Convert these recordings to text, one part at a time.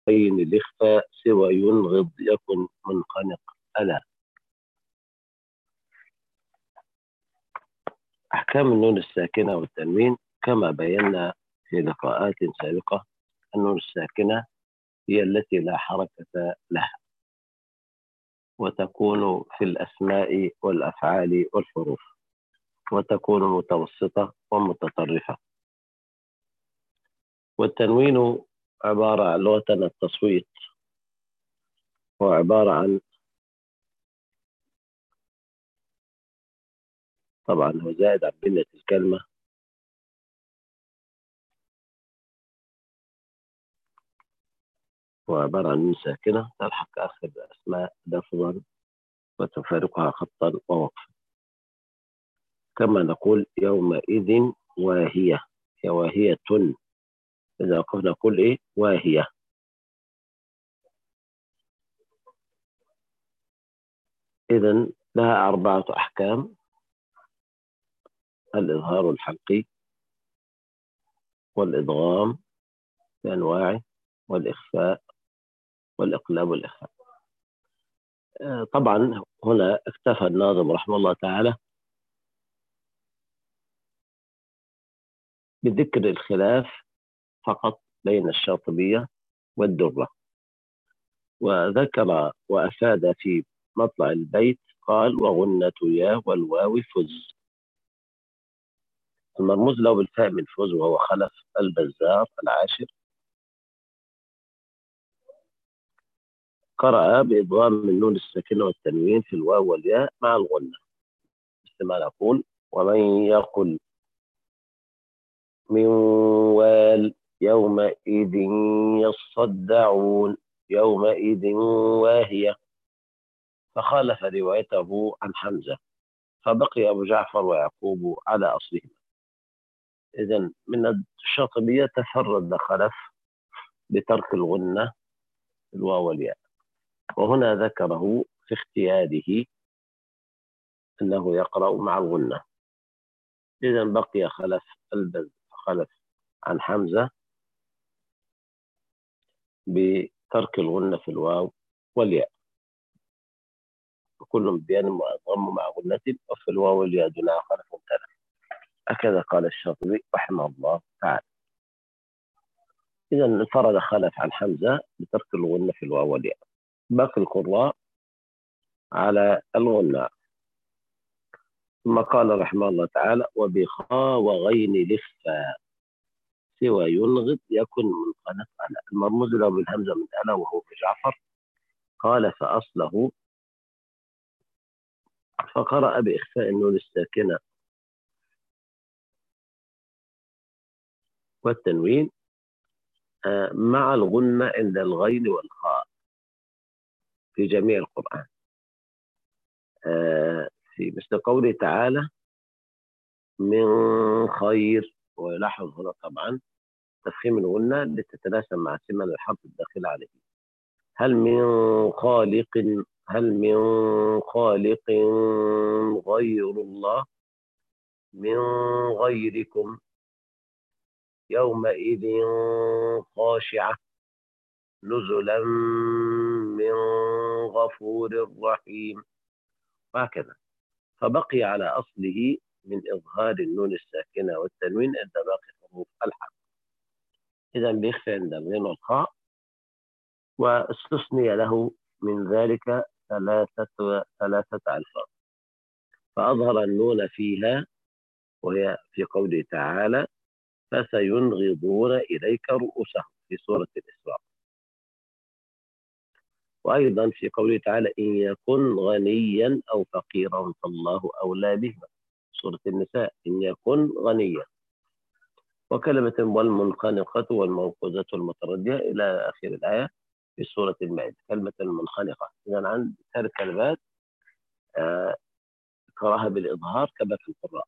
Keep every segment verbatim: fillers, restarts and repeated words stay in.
غين الإخفاء سوى ينغض يكن منخنق ألا. أحكام النون الساكنة والتنوين كما بينا في لقاءات سابقة. النون الساكنة هي التي لا حركة لها، وتكون في الأسماء والأفعال والحروف، وتكون متوسطة ومتطرفة. والتنوين عبارة عن لغة التصويت، هو عبارة عن طبعا هو زائد عن بنية الكلمة، هو عبارة عن نون ساكنة تلحق آخر الأسماء لفظا وتفارقها خطا ووقفا. كما نقول يومئذ واهية، هي واهية. إذا وقفنا نقول إيه؟ واهية. إذن لها أربعة أحكام: الإظهار الحلقي، والإدغام بأنواعه، والإخفاء، والإقلاب والإخفاء. طبعا هنا اكتفى الناظم رحمه الله تعالى بذكر الخلاف فقط بين الشاطبية والدرة، وذكر وأفاد في مطلع البيت قال: وغنة يا والواو فز. المرموز له بالفاء من فز وهو خلف البزار العاشر. قرأ بإضغام النون الساكنة والتنوين في الواو والياء مع الغنة، مثل ما نقول: ومن يقل من وال يومئذ يصدعون يومئذ واهية. فخالف روايته عن حمزة، فبقي أبو جعفر ويعقوب على أصلهما. إذن من الشاطبية تفرد خلف بترك الغنة في الواو والياء، وهنا ذكره في اختياره أنه يقرأ مع الغنة. إذن بقي خلف البز خلف عن حمزة بترك الغنة في الواو والياء، وكل بيان ضم مع غنة، وفي الواو والياء دون خلف ممتنع. هكذا قال الشاطبي رحمه الله تعالى. إذا انفرد خلف عن حمزة بترك الغنة في الواو والياء، باقي القراء على الغنة. ثم قال رحمه الله تعالى: وبخاء وغين الإخفاء سوى ينغض يكن منخنق ألا. المرموز له بالهمزة من ألا وهو في جعفر، قال فأصله، فقرأ بإخفاء النون الساكنة والتنوين مع الغنة عند الغين والخاء في جميع القرآن، في مثل قوله تعالى: من خير. ويلاحظ هنا طبعا تفخيم الغنة لتتناسب مع سمن الحرف الداخل عليه. هل من خالق هل من خالق غير الله من غيركم يومئذ خاشعة نزلا من غفور رحيم، وهكذا. فبقي على أصله من إظهار النون الساكنة والتنوين عند باقي حروف الحرف. إذا بيخفى عند الغين والخاء، واستثني له من ذلك ثلاثة ثلاثة ألفاظ فأظهر النون فيها، وهي في قوله تعالى: فسينغضون إليك رؤوسهم في سورة الإسراء. وأيضا في قوله تعالى: إن يكن غنيا أو فقيرا فالله أولى بهما، سورة النساء: إن يكن غنيا. وكلمة والمنخنقة والموقوذة والمتردية إلى آخر الآية في سورة المائدة، كلمة المنخنقة. إذا عند ثلاث كلمات آه قراها بالإظهار كما في القراء.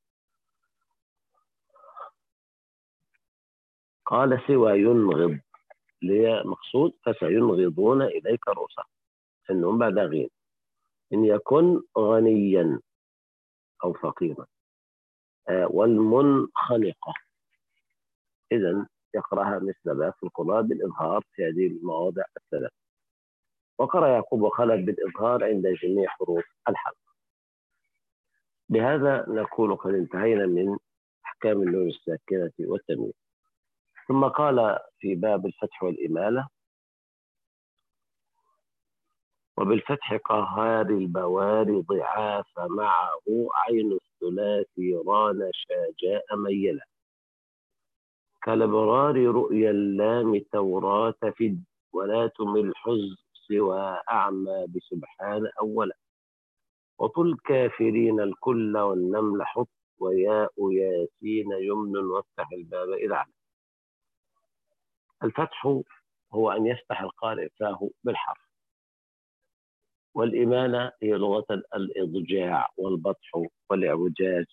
قال سوى ينغض لي مقصود فسينغضون إليك رؤوسهم، إنهم بعد غين. إن يكن غنيا أو فقيرا. آه والمنخنقة، إذن يقرأها مثل باقي القراء بالإظهار في هذه المواضع الثلاث. وقرأ يعقوب وخلف بالإظهار عند جميع حروف الحلق. بهذا نكون قد انتهينا من أحكام النون الساكنة والتنوين. ثم قال في باب الفتح والإمالة: وبالفتح قهار البواري ضعاف معه عين الثلاثي ران شاجاء ميلا كالابرار رؤيا اللام توراة فد ولا تمل حز سوى أعمى بسبحان أولا وطل كافرين الكل والنمل حط وياء ياسين يمن وافتح الباب إذ علم. الفتح هو أن يفتح القارئ فاه بالحرف، والإمالة هي لغة الإضجاع والبطح والإعوجاج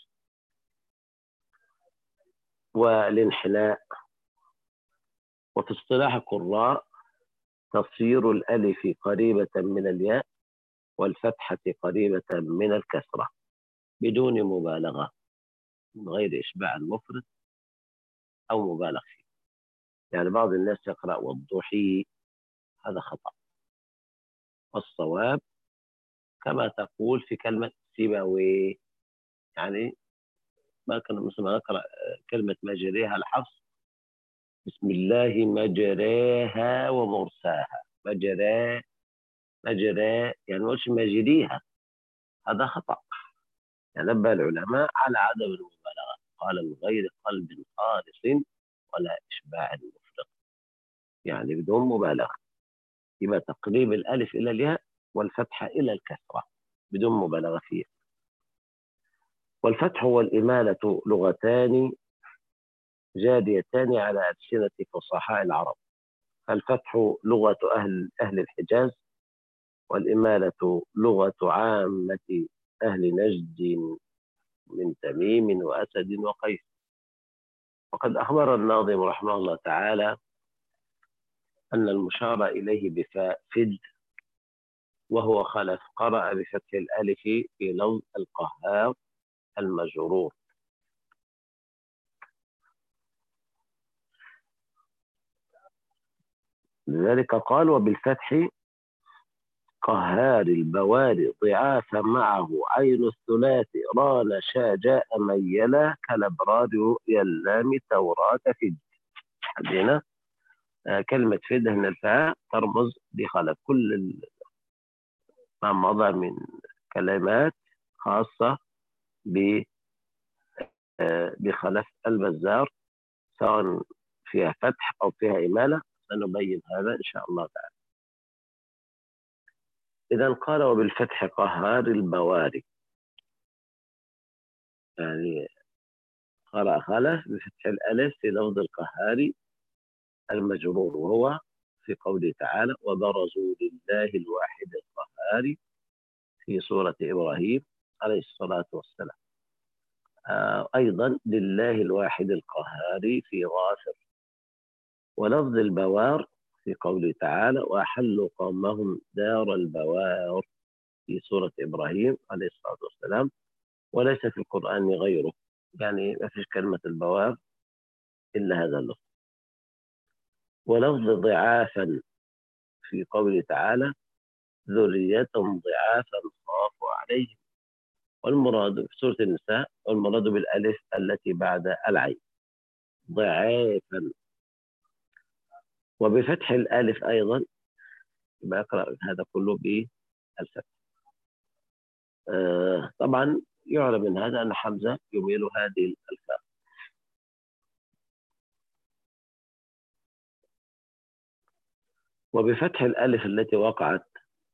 والانحناء. وفي اصطلاح القراء تصير الألف قريبة من الياء والفتحة قريبة من الكسرة بدون مبالغة، من غير إشباع المفرد أو مبالغ فيه. يعني بعض الناس يقرأ والضحي، هذا خطأ. والصواب كما تقول في كلمة سيبويه، يعني ما كان مثل ما نقرأ كلمة مجريها الحفص: بسم الله مجراها ومرساها. مجراه مجراه يعني مش مجريها، هذا خطأ. يعني نبه العلماء على عدم المبالغة، قال من غير قلب خالص ولا إشباع مفرط، يعني بدون مبالغة. يبقى تقريب الألف إلى الياء والفتحة إلى الكسرة بدون مبالغة فيه. والفتح والإمالة لغتان جاريتان على ألسنة فصحاء العرب. الفتح لغة أهل أهل الحجاز، والإمالة لغة عامة أهل نجد من تميم وأسد وقيس. وقد أخبر الناظم رحمه الله تعالى أن المشار إليه بفاء فد وهو خلف قرأ بفتح الألف في لفظ القهار المجرور. لذلك قال: وبالفتح قهار البواري ضعاف معه عين الثلاث ران شاجاء ميلا كالابرار رؤيا اللام توراة فد. حدينا آه كلمة فد هنا الفاء ترمز لخلف كل ما مضى من كلمات خاصة بخلف البزار، سواء فيها فتح أو فيها إمالة، سنبين هذا إن شاء الله تعالى. إذا قال: وبالفتح قهار البواري، يعني قرأ خلف بفتح الألف في لفظ القهاري المجرور، وهو في قوله تعالى: وبرزوا لله الواحد القهار في سورة إبراهيم عليه الصلاة والسلام. آه أيضا لله الواحد القهار في غافر. ولفظ البوار في قوله تعالى: وأحلوا قومهم دار البوار في سورة إبراهيم عليه الصلاة والسلام. وليس في القرآن غيره، يعني ما فيش كلمة البوار إلا هذا اللفظ. ولفظ ضعافا في قوله تعالى: ذرية ضعافا خافوا عليهم. والمراد في سورة النساء والمراد بالألف التي بعد العين ضعافا. وبفتح الألف أيضا يبقى يقرأ هذا كله بالفتح. آه طبعا يعلم من هذا أن حمزة يميل هذه الفاء. وبفتح الألف التي وقعت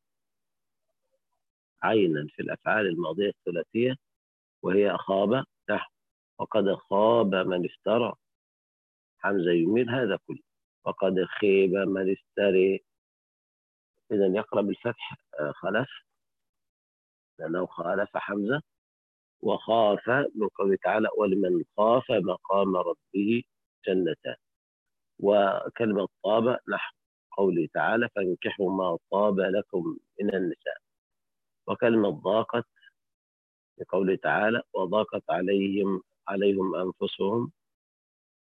عينا في الأفعال الماضية الثلاثية وهي خاب تحت وقد خاب من افترى، حمزة يميل هذا كله. وقد خيب من افتري، إذا يقرأ بالفتح خلف لأنه خالف حمزة. وخاف من قوله تعالى: ولمن خاف مقام ربه جنتان. وكلمة طاب نحو قوله تعالى: فانكحوا ما طاب لكم من النساء. وكلمة ضاقت بقوله تعالى: وضاقت عليهم عليهم أنفسهم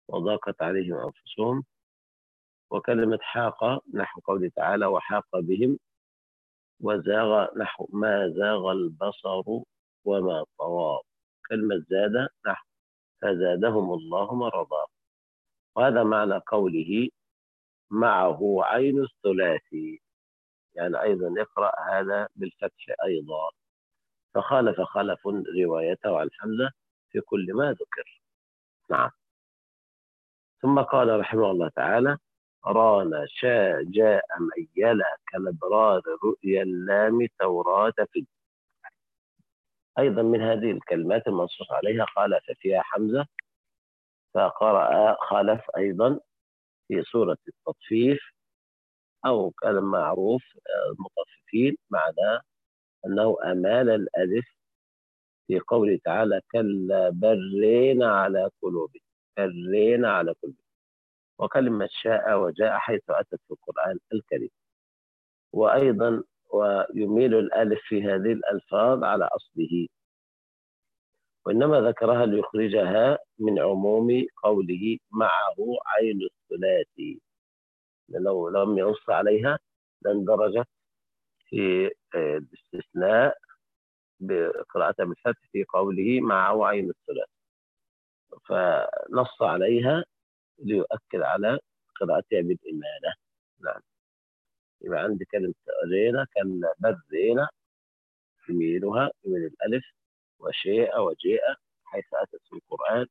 وضاقت عليهم أنفسهم. وكلمة حاق نحو قوله تعالى وحاق بهم، وزاغ نحو ما زاغ البصر وما طغى. كلمة زاد نحو فزادهم الله مرضا. وهذا معنى قوله معه عين الثلاثي، يعني أيضا يقرأ هذا بالفتح أيضا. فخالف خلف روايته عن حمزة في كل ما ذكر. نعم. ثم قال رحمه الله تعالى رانا شاء جاء ميلا كالابرار رؤيا اللام توراة في. أيضا من هذه الكلمات المنصوص عليها خالف فيها حمزة، فقرأ خالف أيضا في سورة التطفيف، أو كان معروف المطففين، معناه أنه أمال الألف في قوله تعالى كلا برين على قلوبهم، برين على قلوبهم. وكلمة شاء وجاء حيث أتت في القرآن الكريم. وأيضا ويميل الألف في هذه الألفاظ على أصله، وإنما ذكرها ليخرجها من عموم قوله معه عين الثلاثي، لو لم ينص عليها لاندرجت في الاستثناء بقراءة بالفتح في قوله معه عين الثلاثي، فنص عليها ليؤكد على قراءتها بالإمالة. نعم. يبقى عندي كلمة رينا كان برينا يميلها من الألف، وشيء وجيء حيث أتت في القرآن.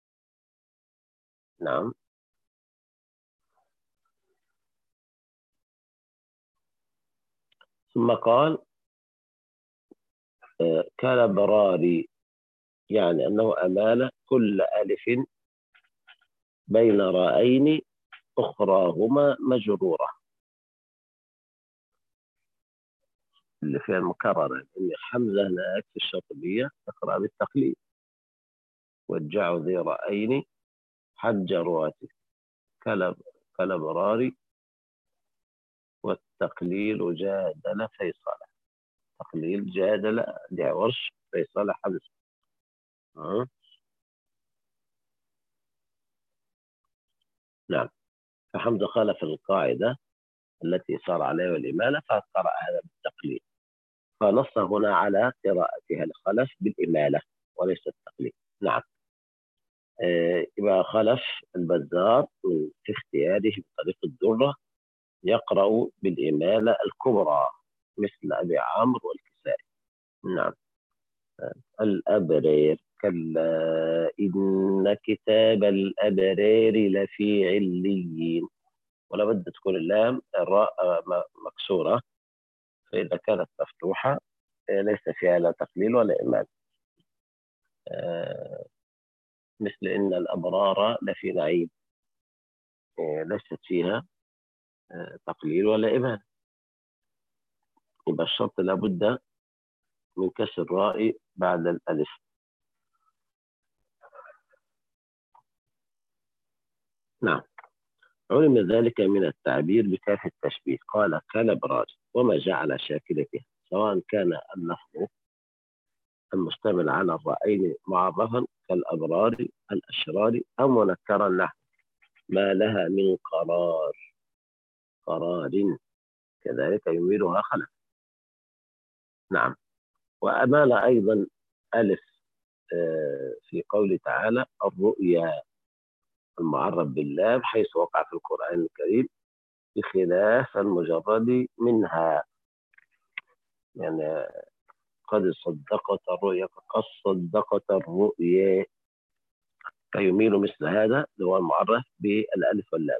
نعم. ثم قال كالبراري، يعني أنه أمال كل ألف بين راءين أخراهما مجرورة، اللي فيها المكررة، إن حمزة هناك في الشاطبية تقرأ بالتقليد وجعوا ذي رأين حج رواتي كلب كالبراري، والتقليل جادل فيصل. تقليل جادل لعورش فيصل حمزة. أه؟ نعم. فحمزة خالف القاعدة التي صار عليها الإمالة فقرأ هذا بالتقليد، فنص هنا على قراءتها الخلف بالإمالة وليس التقليد. نعم. آه يبقى خلف البزار من في اختياره بطريق الدرة يقرأ بالإمالة الكبرى مثل أبي عمرو والكسائي. نعم. آه الأبرير كلا إن كتاب الأبرير لفي عليين، ولا بد تكون اللام الراء مكسورة، فإذا كانت مفتوحة ليس فيها لا تقليل ولا إمال. آه مثل إن الأبرار لفي نعيم، آه ليست فيها آه تقليل ولا إمال. يبقى الشرط لابد من كسر الراء بعد الألف. نعم. علم ذلك من التعبير بكاف التشبيه. قال كالأبرار وما جعل شاكلته، سواء كان اللفظ المشتمل على الرأيين معرفا كالأبرار الأشرار أو منكرا نحو ما لها من قرار قرار، كذلك يميلها خلف. نعم. وأمال أيضا ألف في قوله تعالى الرؤيا المعرب باللام حيث وقع في القرآن الكريم بخلاف المجرد منها، يعني قد صدقت الرؤيا قد صدقت الرؤيا، فيميل مثل هذا اللي هو المعرف بالألف واللام.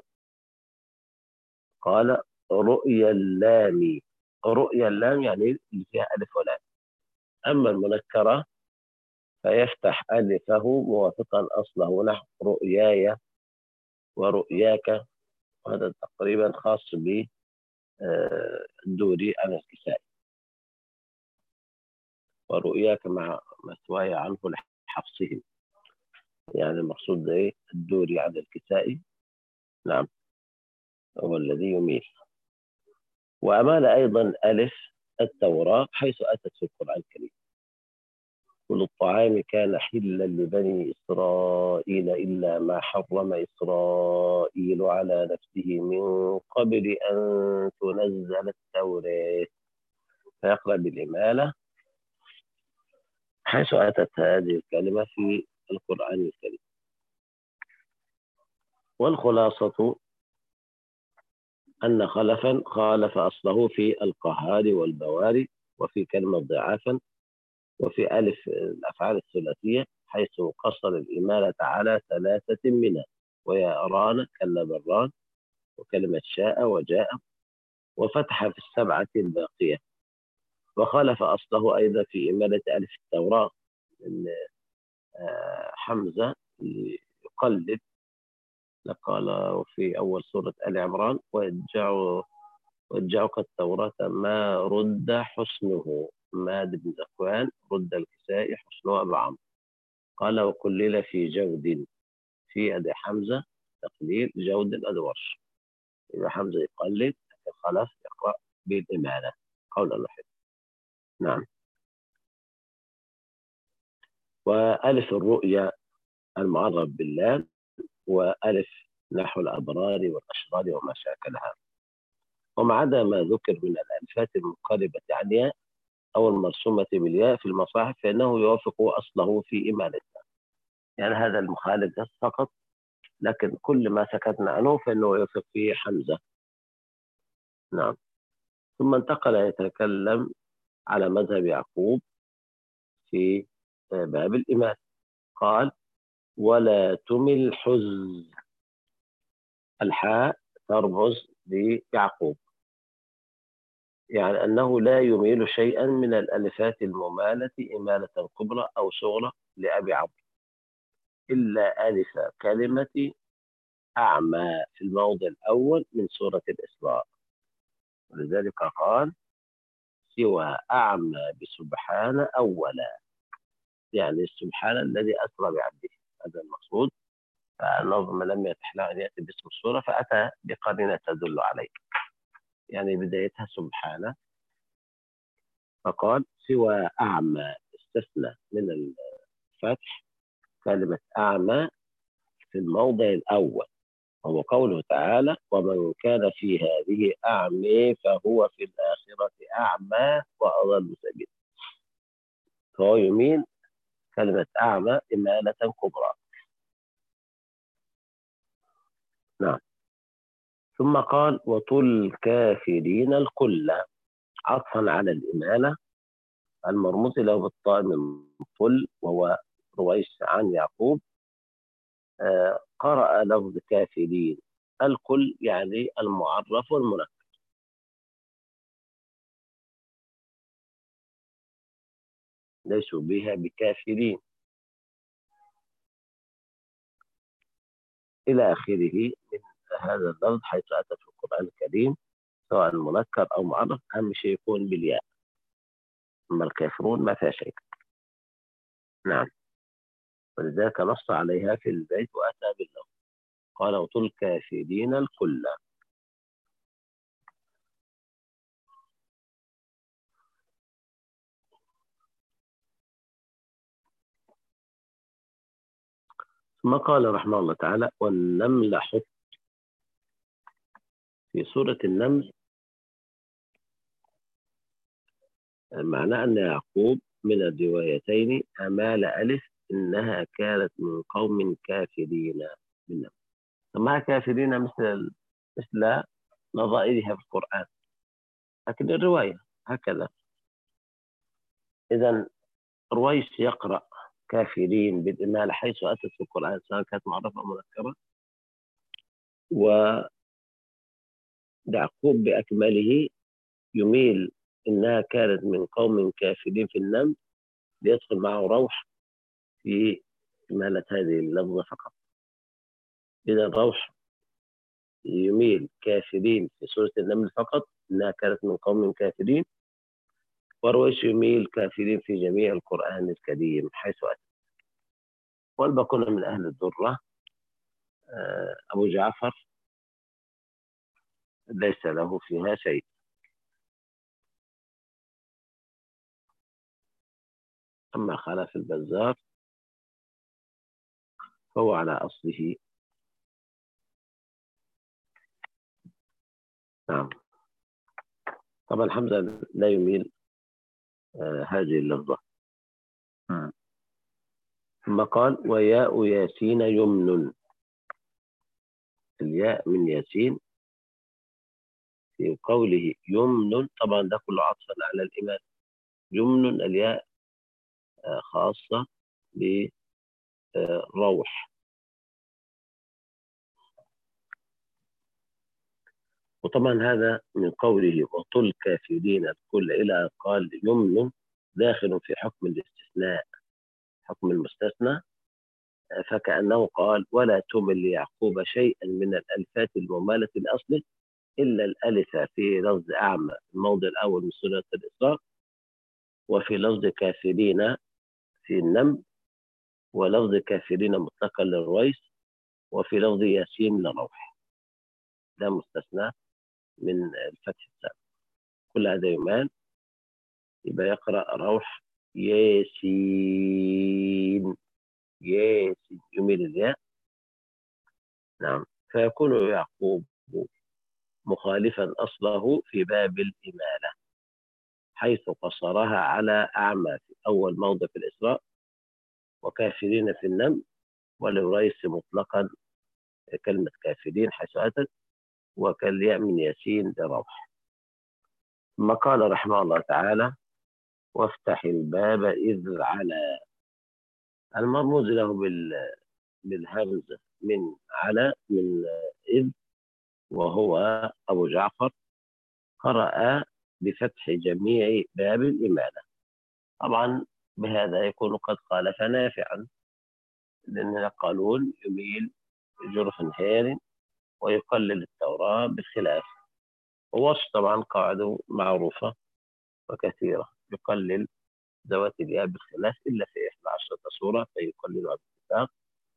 قال رؤيا اللام، رؤيا اللام يعني اللي فيها ألف ولام. أما المنكرة فيفتح ألفه موافقا أصله نحو رؤياي ورؤياك، وهذا تقريبا خاص بالدوري عن الكسائي، ورؤياك مع مثواي عنه لحفصهم، يعني المقصود ايه الدوري عن الكسائي. نعم. هو الذي يميل. وأمال أيضا ألف التوراة حيث أتت في القرآن الكريم كل الطعام كان حلا لبني إسرائيل إلا ما حرم إسرائيل على نفسه من قبل أن تنزل التوراة. فيقرأ بالإمالة حيث أتت هذه الكلمة في القرآن الكريم. والخلاصة أن خلفا خالف أصله في القهار والبواري، وفي كلمة ضعافا، وفي ألف الأفعال الثلاثية، حيث قصر الإمالة على ثلاثة منها، وهي أران كلا بران، وكلمة شاء وجاء، وفتح في السبعة الباقية. وخالف أصله أيضا في إمالة ألف التوراة، إن حمزة يقلد، قال في أول سورة آل عمران: ويرجعوا ويرجعك التوراة ما رد حسنه. ماد بن ذكوان رد الكسائي حسنه أبو عمرو. قال: وكلل في جود، في أدي حمزة تقليل، جود أدي ورش. يبقى حمزة يقلد، خلف يقرأ بالإمالة قول الوحيد. نعم. وألف الرؤيا المعرف بالله، وألف نحو الأبرار والأشرار وما شاكلها. وما عدا ما ذكر من الألفات المقاربة عليها أو المرسومة بالياء في المصاحف فإنه يوافق أصله في إمالتها. يعني هذا المخالف بس فقط، لكن كل ما سكتنا عنه فإنه يوافق فيه حمزة. نعم. ثم انتقل يتكلم على مذهب يعقوب في باب الإمالة. قال: ولا تمل حز. الحاء ترمز ليعقوب، يعني أنه لا يميل شيئا من الألفات الممالة إمالة كبرى أو صغرى لأبي عمرو، إلا ألف كلمة أعمى في الموضع الأول من سورة الإسراء. ولذلك قال: سوى أعمى بسبحان أولا، يعني سبحان الذي أسرى بعبده، هذا المقصود. فالنظم لم يتح له أن يأتي باسم السورة، فأتى بقرينة تدل عليه، يعني بدايتها سبحانه. فقال: سوى أعمى، استثنى من الفتح كلمة أعمى في الموضع الأول، وهو قوله تعالى: ومن كان في هذه أعمى فهو في الآخرة أعمى وأضل سبيلا. فهو يميل كلمة أعمى إمالة كبرى. نعم. ثم قال: وطل كافرين الكل، عطفا على الإمالة المرموز له بالطاء من طل، وهو رويس عن يعقوب. آه قرأ لفظ كافرين الكل، يعني المعرف والمنكر، ليسوا بها بكافرين إلى آخره من هذا اللفظ، حيث أتى في القرآن الكريم سواء منكر أو معرف، أهم شيء يكون بالياء. أما الكافرون ما فيها شيء. نعم. ولذلك نص عليها في البيت وأتى باللفظ، قال: وطل الكافرين الكل. ثم قال رحمه الله تعالى: والنمل حط. في سورة النمل معناه أن يعقوب من الروايتين أمال ألف إنها كانت من قوم كافرين بالنمل، سماها كافرين مثل مثل نظائرها في القرآن، لكن الرواية هكذا. إذا رويس يقرأ كافرين بالإمالة حيث أتت في القرآن، سواء كانت معرفة أو مذكرة. ويعقوب بأكمله يميل إنها كانت من قوم كافرين في النمل، ليدخل معه روح في إمالة هذه اللفظة فقط. إذا روح يميل كافرين في سورة النمل فقط، إنها كانت من قوم كافرين. ورويش يميل كافرين في جميع القرآن الكريم حيث أتى. والباقون من أهل الذرة. أبو جعفر ليس له فيها شيء. أما خلف البزار فهو على أصله. نعم. طبعا حمزة لا يميل آه هذه اللفظة. ثم قال وياء ياسين يمن. الياء من ياسين في قوله يمن، طبعا ده كله عطفا على الإمام. يمن الياء آه خاصة بروح. وطبعا هذا من قوله وطل كافرين الكل إلى قال يمن داخل في حكم الاستثناء، حكم المستثنى. فكأنه قال ولا تمل ليعقوب شيئا من الألفات الممالة الأصل إلا الألف في لفظ أعمى الموضع الأول من سورة الإسراء، وفي لفظ كافرين في النمل، ولفظ كافرين مطلقا للرويس، وفي لفظ ياسين لروح. ده مستثنى من الفتح السابق. كل هذا يمان يبقى يقرأ روح ياسين ياسين يميل الياء. نعم. فيكون يعقوب مخالفا أصله في باب الإمالة، حيث قصرها على أعمى في أول موضع في الإسراء، وكافرين في النمل، وللريس مطلقا كلمة كافرين حيث أتت، وكالياء من ياسين لروح. ثم قال رحمه الله تعالى وافتح الباب إذ على. المرموز له بالهمزة من على من إذ، وهو أبو جعفر قرأ بفتح جميع باب الإمالة. طبعا بهذا يكون قد خالف نافعا، لأن قالون يميل جرح هير ويقلل التوراة بالخلاف. ووصف طبعا قاعدة معروفة وكثيرة، يقلل ذوات الياء بالخلاف إلا في إحدى عشرة سورة فيقللها باتفاق،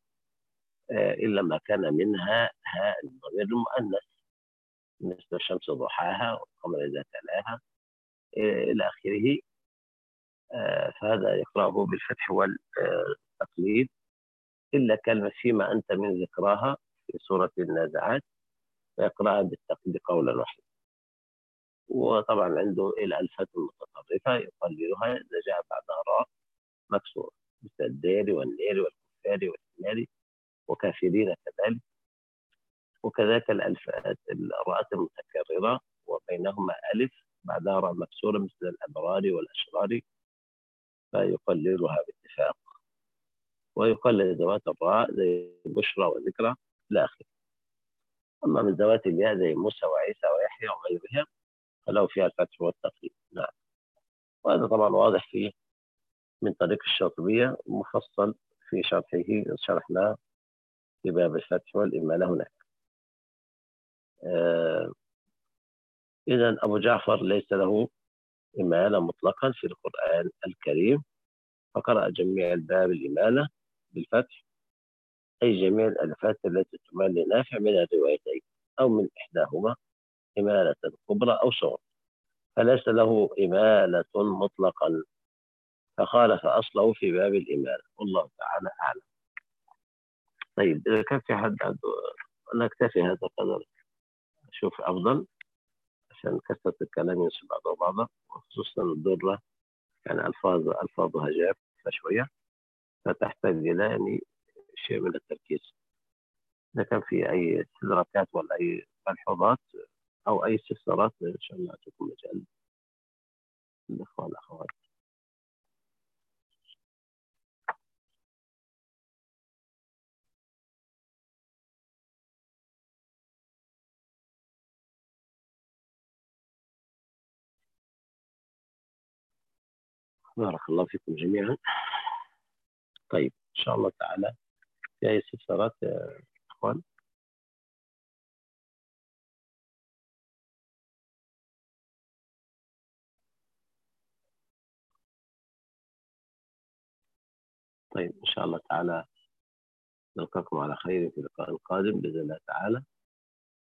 إلا ما كان منها هاء الضمير المؤنث مثل الشمس ضحاها والقمر إذا تلاها إلى آخره. فهذا يقرأه بالفتح والتقليد، إلا كلمة فيما أنت من ذكراها في سورة النازعات فيقرأها بالتقليد قولا واحدا. وطبعا عنده الألفات المتطرفة يقللها إذا جاء بعدها راء مكسورة مثل الدير والنير والكفار والنار وكافرين كذلك. وكذلك الألفات الراءات المتكررة وبينهما ألف بعدها راء مكسورة مثل الأبرار والأشرار فيقللها باتفاق، ويقلل ذوات الراء زي بشرى وذكرى إلى آخره. أما من ذوات الياء زي موسى وعيسى ويحيى وغيرها فلو فيها الفتح والتقليد. نعم. وهذا طبعا واضح فيه من طريق الشاطبية مفصل في شرحه شرحناه في باب الفتح والإمالة هناك. آه إذن أبو جعفر ليس له إمالة مطلقا في القرآن الكريم، فقرأ جميع الباب الإمالة بالفتح، أي جميع الألفات التي تمال لنافع من الروايتين أو من إحداهما إمالة كبرى أو صغرى، فليس له إمالة مطلقا، فخالف أصله في باب الإمالة. والله تعالى أعلم. طيب إذا كان في حد عنده نكتفي هذا القدر، أشوف أفضل عشان كثرة الكلام ينسب بعضه بعضا، وخصوصا الدرة يعني ألفاظ ألفاظها جافة شوية فتحتاج إلى يعني شيء من التركيز. إذا كان في أي استدراكات ولا أي ملحوظات أو أي استفسارات إن شاء الله أعطيكم مجال الإخوة والأخوات. بارك الله فيكم جميعا. طيب إن شاء الله تعالى في أي استفسارات يا إخوان؟ طيب إن شاء الله تعالى نلقاكم على خير في اللقاء القادم بإذن الله تعالى،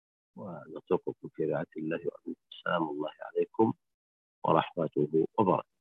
ونترككم في رعاية الله وأمنه. السلام الله عليكم ورحمته وبركاته.